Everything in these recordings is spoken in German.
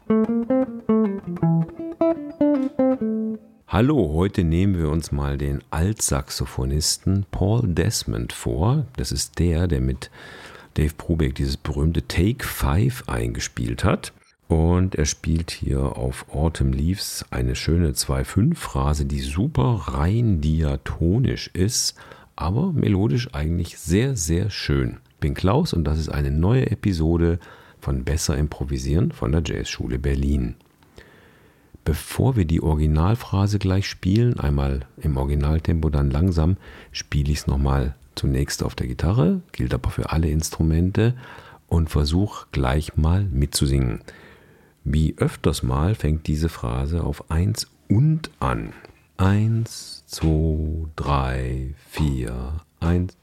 Hallo, heute nehmen wir uns mal den Altsaxophonisten Paul Desmond vor. Das ist der mit Dave Brubeck dieses berühmte Take 5 eingespielt hat. Und er spielt hier auf Autumn Leaves eine schöne 2/5-Phrase, die super rein diatonisch ist, aber melodisch eigentlich sehr, sehr schön. Ich bin Klaus und das ist eine neue Episode von Besser Improvisieren von der Jazzschule Berlin. Bevor wir die Originalphrase gleich spielen, einmal im Originaltempo, dann langsam, spiele ich es nochmal zunächst auf der Gitarre, gilt aber für alle Instrumente, und versuche gleich mal mitzusingen. Wie öfters mal fängt diese Phrase auf 1 und an. 1, 2, 3, 4, 1.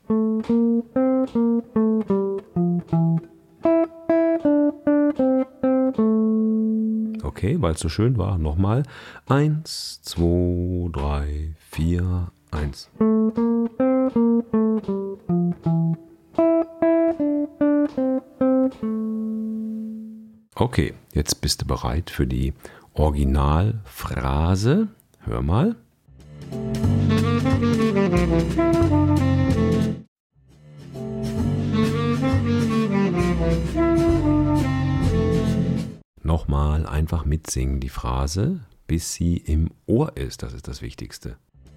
Okay, weil es so schön war, nochmal. 1, 2, 3, 4, 1. Okay, jetzt bist du bereit für die Originalphrase. Hör mal. Nochmal einfach mitsingen die Phrase, bis sie im Ohr ist. Das ist das Wichtigste.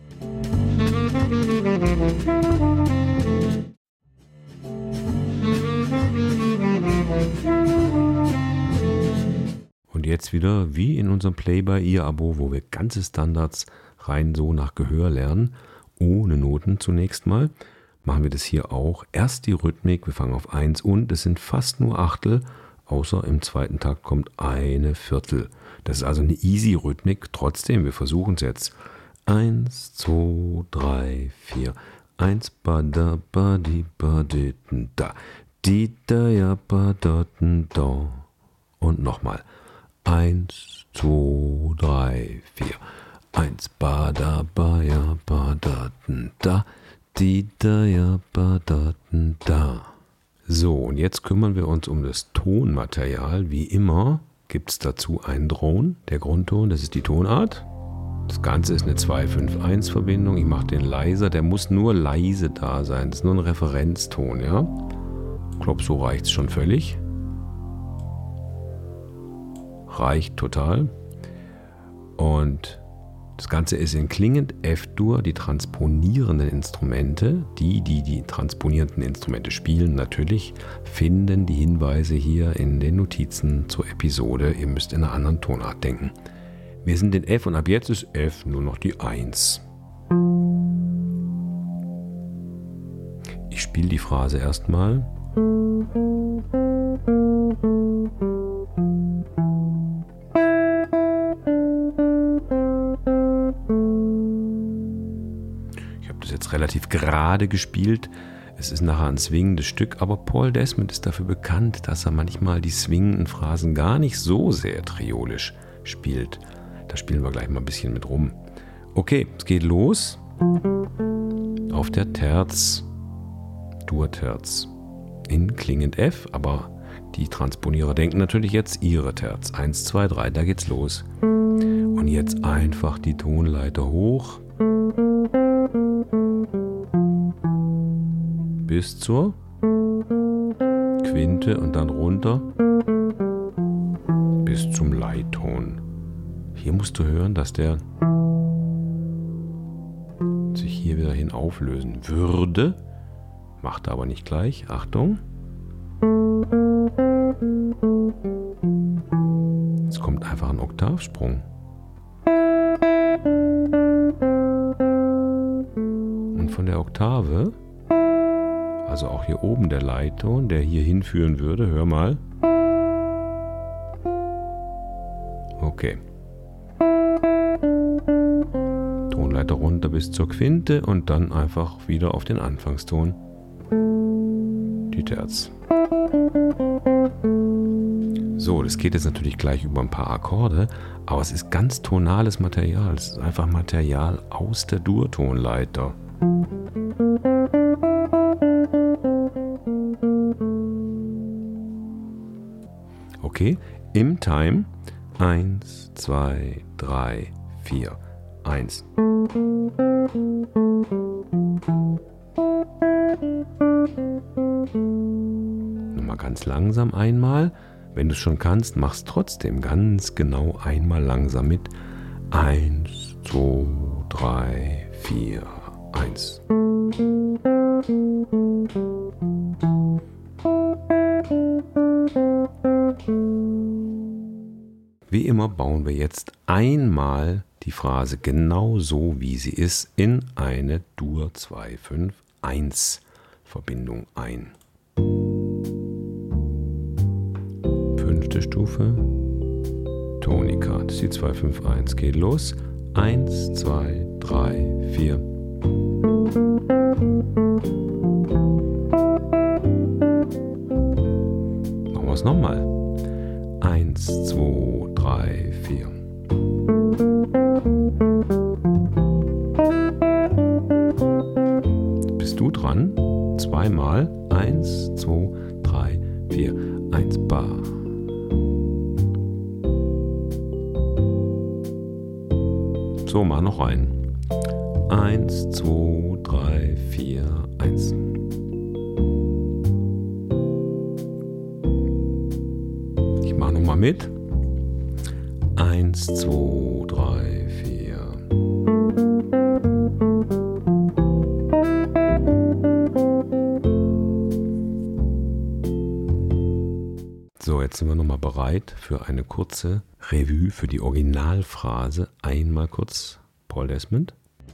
Und jetzt wieder wie in unserem Play by Ear Abo, wo wir ganze Standards rein so nach Gehör lernen, ohne Noten zunächst mal, machen wir das hier auch. Erst die Rhythmik, wir fangen auf 1 und es sind fast nur Achtel, außer im zweiten Takt kommt eine Viertel. Das ist also eine easy Rhythmik, trotzdem, wir versuchen es jetzt. 1, 2, 3, 4, 1, ba da ba di ba di da, di da ja ba da da. Und nochmal. 1, 2, 3, 4. 1, ba da ja ba da, di da ja ba da. So, und jetzt kümmern wir uns um das Tonmaterial. Wie immer gibt es dazu einen Drone, der Grundton, das ist die Tonart. Das Ganze ist eine 2-5-1-Verbindung. Ich mache den leiser, der muss nur leise da sein. Das ist nur ein Referenzton, ja. Ich glaube, so reicht es schon völlig. Reicht total. Und das Ganze ist in klingend F-Dur. Die transponierenden Instrumente, die transponierenden Instrumente spielen natürlich, finden die Hinweise hier in den Notizen zur Episode. Ihr müsst in einer anderen Tonart denken. Wir sind in F und ab jetzt ist F nur noch die 1. Ich spiele die Phrase erstmal. Ich habe das jetzt relativ gerade gespielt. Es ist nachher ein swingendes Stück, aber Paul Desmond ist dafür bekannt, dass er manchmal die swingenden Phrasen gar nicht so sehr triolisch spielt. Da spielen wir gleich mal ein bisschen mit rum. Okay, es geht los. Auf der Terz, Dur-Terz. In klingend F, aber die Transponierer denken natürlich jetzt ihre Terz. 1, 2, 3, da geht's los. Und jetzt einfach die Tonleiter hoch. Bis zur Quinte und dann runter. Bis zum Leitton. Hier musst du hören, dass der sich hier wieder hin auflösen würde. Macht er aber nicht gleich. Achtung. Jetzt kommt einfach ein Oktavsprung. Und von der Oktave, also auch hier oben der Leitton, der hier hinführen würde, hör mal. Okay. Tonleiter runter bis zur Quinte und dann einfach wieder auf den Anfangston. Die Terz. So, das geht jetzt natürlich gleich über ein paar Akkorde, aber es ist ganz tonales Material. Es ist einfach Material aus der Dur-Tonleiter. Okay, im Time 1, 2, 3, 4, 1. Nochmal ganz langsam einmal. Wenn du es schon kannst, mach es trotzdem ganz genau einmal langsam mit. 1, 2, 3, 4, 1. Wie immer bauen wir jetzt einmal die Phrase genau so, wie sie ist, in eine Dur-2-5-1 Verbindung ein. 5. Stufe, Tonika, das ist die 2-5-1, geht los. 1, 2, 3, 4. Machen wir es nochmal. 1, 2, 3, 4. Bist du dran? Zweimal. 1, 2, 3, 4, 1, Bar. So, mach noch ein. 1, 2, 3, 4, 1. Ich mach nochmal mit. 1, 2, 3, 4. So, jetzt sind wir nochmal bereit für eine kurze Revue für die Originalphrase. Einmal kurz Paul Desmond.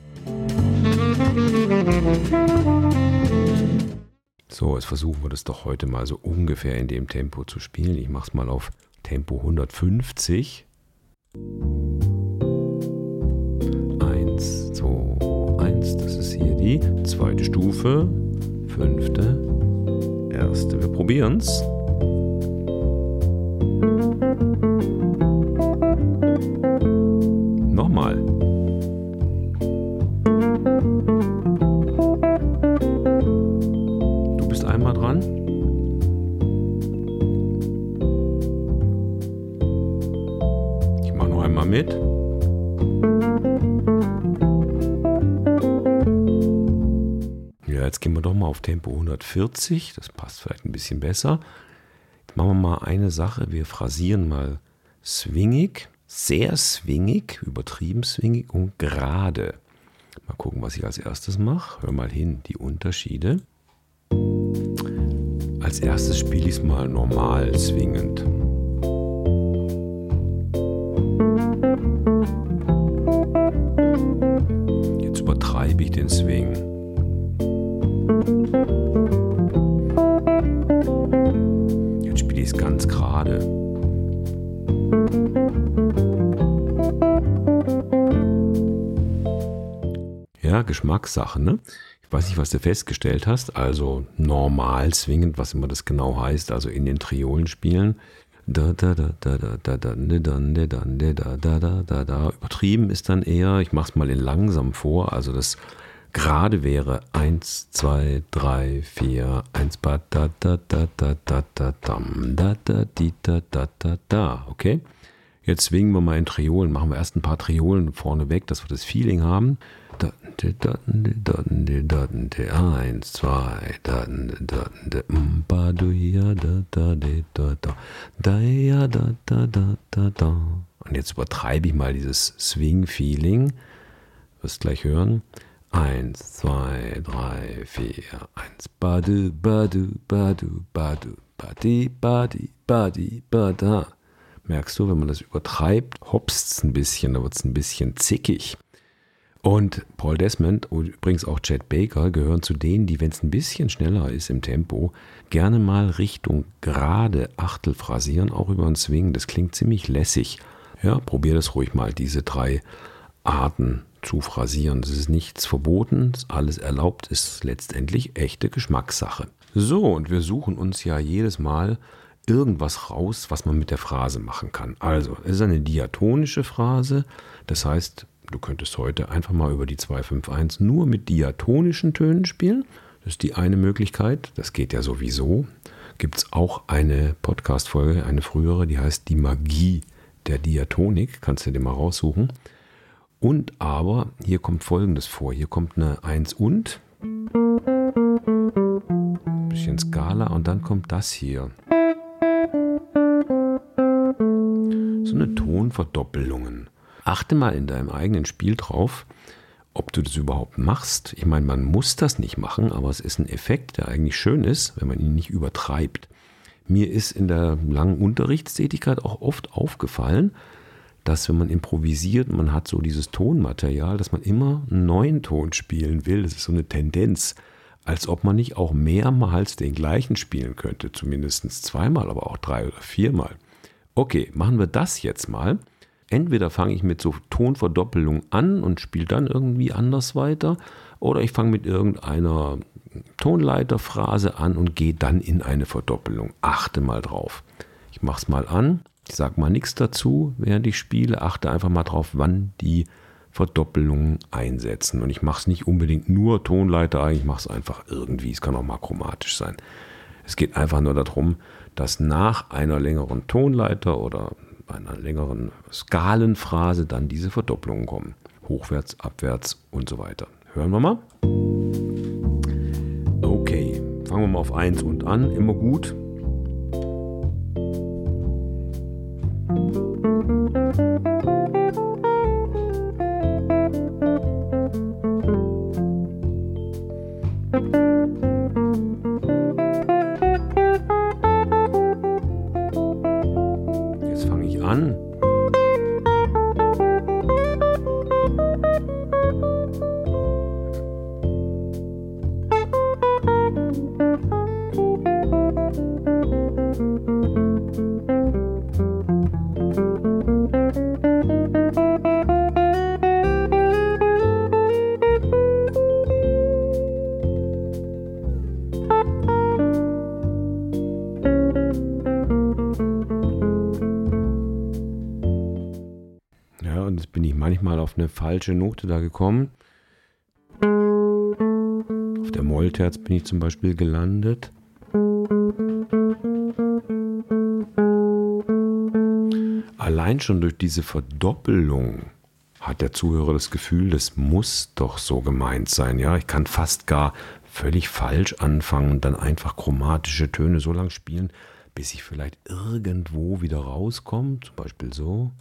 So, jetzt versuchen wir das doch heute mal so ungefähr in dem Tempo zu spielen. Ich mache es mal auf Tempo 150. 1, 2, 1. Das ist hier die 2. Stufe. 5. 1. Wir probieren es. Nochmal. Du bist einmal dran. Ich mache noch einmal mit. Ja, jetzt gehen wir doch mal auf Tempo 140. Das passt vielleicht ein bisschen besser. Jetzt machen wir mal eine Sache. Wir phrasieren mal swingig. Sehr swingig, übertrieben swingig und gerade. Mal gucken, was ich als erstes mache. Hör mal hin, die Unterschiede. Als erstes spiele ich es mal normal swingend. Jetzt übertreibe ich den Swing. Jetzt spiele ich es ganz gerade. Ja, Geschmackssache, ne? Ich weiß nicht, was du festgestellt hast. Also normal swingend, was immer das genau heißt, also in den Triolen spielen. Da, da, da, da, da, da, da, da, da, da, da, da, da, da. Übertrieben ist dann eher, ich mach's mal in langsam vor, also das gerade wäre 1, 2, 3, 4, 1, da, da, da, da, da, da, da, da, da, da, da, da, okay? Jetzt swingen wir mal in Triolen, machen wir erst ein paar Triolen vorne weg, dass wir das Feeling haben. 1, 2, und jetzt übertreibe ich mal dieses Swing-Feeling. Wirst gleich hören. 1, 2, 3, 4, 1, badu, badu, badu, badu, badi, badi, badi, bada. Merkst du, wenn man das übertreibt, hopst es ein bisschen, da wird es ein bisschen zickig. Und Paul Desmond und übrigens auch Chet Baker gehören zu denen, die, wenn es ein bisschen schneller ist im Tempo, gerne mal Richtung gerade Achtel phrasieren, auch über den Swing. Das klingt ziemlich lässig. Ja, probier das ruhig mal, diese 3 Arten zu phrasieren. Das ist nichts verboten, ist alles erlaubt, ist letztendlich echte Geschmackssache. So, und wir suchen uns ja jedes Mal irgendwas raus, was man mit der Phrase machen kann. Also, es ist eine diatonische Phrase, das heißt, du könntest heute einfach mal über die 2-5-1 nur mit diatonischen Tönen spielen. Das ist die eine Möglichkeit. Das geht ja sowieso. Gibt es auch eine Podcast-Folge, eine frühere, die heißt Die Magie der Diatonik, kannst du dir mal raussuchen. Und aber, hier kommt Folgendes vor, hier kommt eine 1 und, bisschen Skala und dann kommt das hier. So eine Tonverdoppelungen. Achte mal in deinem eigenen Spiel drauf, ob du das überhaupt machst. Ich meine, man muss das nicht machen, aber es ist ein Effekt, der eigentlich schön ist, wenn man ihn nicht übertreibt. Mir ist in der langen Unterrichtstätigkeit auch oft aufgefallen, dass wenn man improvisiert, man hat so dieses Tonmaterial, dass man immer einen neuen Ton spielen will. Das ist so eine Tendenz, als ob man nicht auch mehrmals den gleichen spielen könnte. Zumindest zweimal, aber auch 3 oder 4-mal. Okay, machen wir das jetzt mal. Entweder fange ich mit so Tonverdoppelung an und spiele dann irgendwie anders weiter, oder ich fange mit irgendeiner Tonleiterphrase an und gehe dann in eine Verdoppelung. Achte mal drauf. Ich mache es mal an. Ich sage mal nichts dazu, während ich spiele. Achte einfach mal drauf, wann die Verdoppelungen einsetzen. Und ich mache es nicht unbedingt nur Tonleiter, ich mache es einfach irgendwie. Es kann auch mal chromatisch sein. Es geht einfach nur darum, dass nach einer längeren Tonleiter oder einer längeren Skalenphrase dann diese Verdoppelungen kommen. Hochwärts, abwärts und so weiter. Hören wir mal. Okay, fangen wir mal auf 1 und an. Immer gut. Jetzt fange ich an. Ja, und jetzt bin ich manchmal auf eine falsche Note da gekommen. Auf der Mollterz bin ich zum Beispiel gelandet. Allein schon durch diese Verdoppelung hat der Zuhörer das Gefühl, das muss doch so gemeint sein. Ja, ich kann fast gar völlig falsch anfangen und dann einfach chromatische Töne so lang spielen, bis ich vielleicht irgendwo wieder rauskomme. Zum Beispiel so.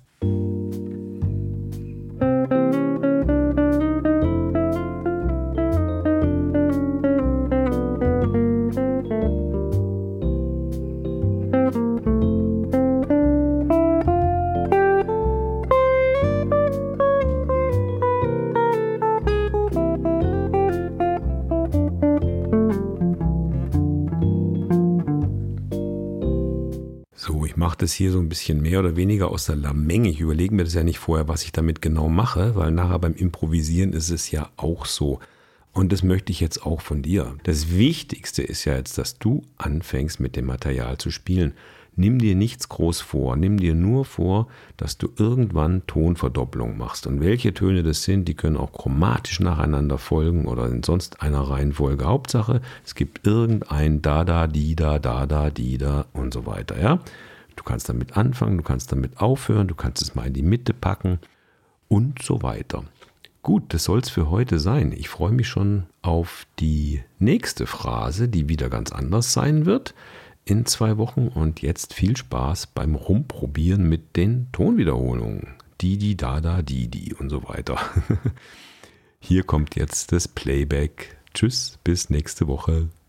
So, ich mache das hier so ein bisschen mehr oder weniger aus der Lameng. Ich überlege mir das ja nicht vorher, was ich damit genau mache, weil nachher beim Improvisieren ist es ja auch so. Und das möchte ich jetzt auch von dir. Das Wichtigste ist ja jetzt, dass du anfängst mit dem Material zu spielen. Nimm dir nichts groß vor. Nimm dir nur vor, dass du irgendwann Tonverdopplung machst. Und welche Töne das sind, die können auch chromatisch nacheinander folgen oder in sonst einer Reihenfolge. Hauptsache, es gibt irgendein Da, Di, Da und so weiter. Ja? Du kannst damit anfangen, du kannst damit aufhören, du kannst es mal in die Mitte packen und so weiter. Gut, das soll es für heute sein. Ich freue mich schon auf die nächste Phrase, die wieder ganz anders sein wird in 2 Wochen. Und jetzt viel Spaß beim Rumprobieren mit den Tonwiederholungen. Di, da, di und so weiter. Hier kommt jetzt das Playback. Tschüss, bis nächste Woche.